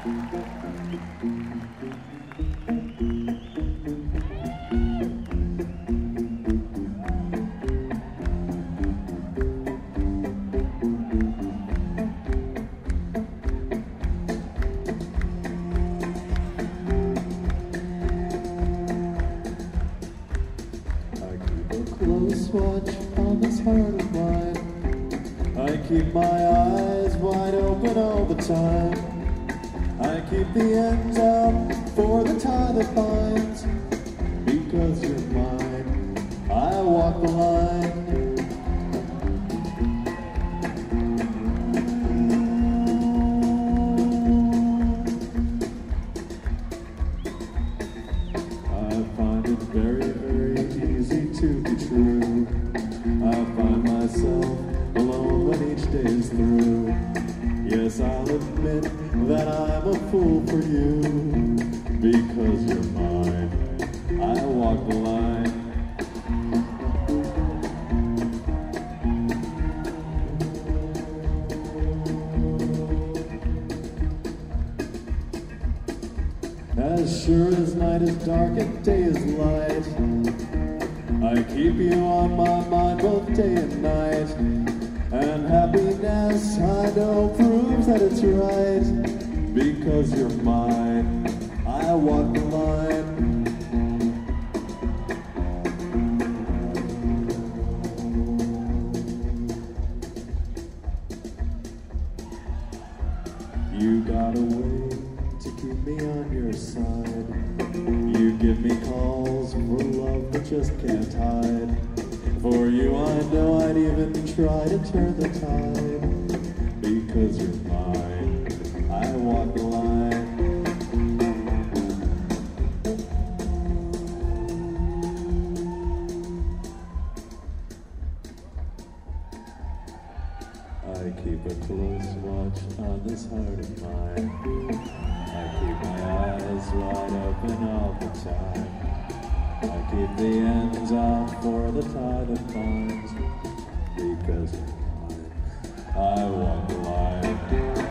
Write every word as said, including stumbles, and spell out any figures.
Close watch on this heart of mine. I keep my eyes wide open all the time. I keep the ends out for the tie that binds. Because you're mine, I walk the line. I find it very, very easy to be true. I find myself alone when each day is through. Yes, I'll admit that I'm a fool for you. Because you're mine, I walk the line. As sure as night is dark and day is light, I keep you on my mind both day and night. And happiness, I know, proves that it's right. Because you're mine, I walk the line. You got a way to keep me on your side. You give me calls for love that just can't hide. For you I know I'd even try to turn the tide. Because you're mine, I walk the line. I keep a close watch on this heart of mine. I keep my eyes wide open all the time. I keep the ends out for the tie that binds. Because you're mine, I walk the line.